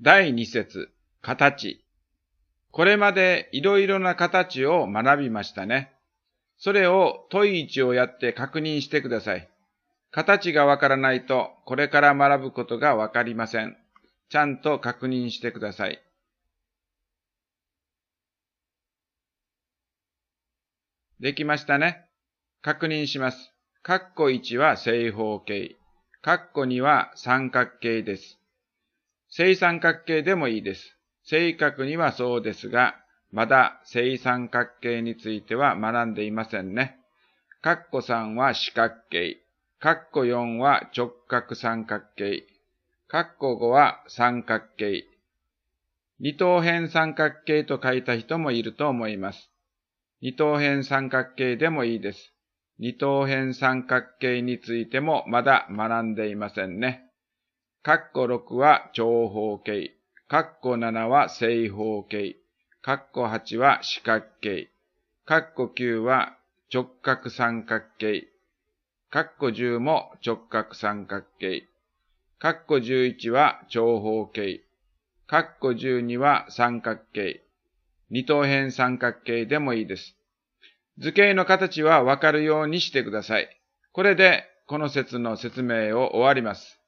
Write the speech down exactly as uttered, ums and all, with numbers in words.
だいに節、形。これまでいろいろな形を学びましたね。それを問いいちをやって確認してください。形がわからないと、これから学ぶことがわかりません。ちゃんと確認してください。できましたね。確認します。カッコいちは正方形。カッコには三角形です。正三角形でもいいです。正確にはそうですが、まだ正三角形については学んでいませんね。カッコさんは四角形。カッコよんは直角三角形。カッコごは三角形。二等辺三角形と書いた人もいると思います。二等辺三角形でもいいです。二等辺三角形についてもまだ学んでいませんね。カッコろくは長方形。カッコななは正方形。カッコはちは四角形。カッコきゅうは直角三角形。カッコじゅうも直角三角形。カッコじゅういちは長方形。カッコじゅうには三角形。二等辺三角形でもいいです。図形の形はわかるようにしてください。これでこの節の説明を終わります。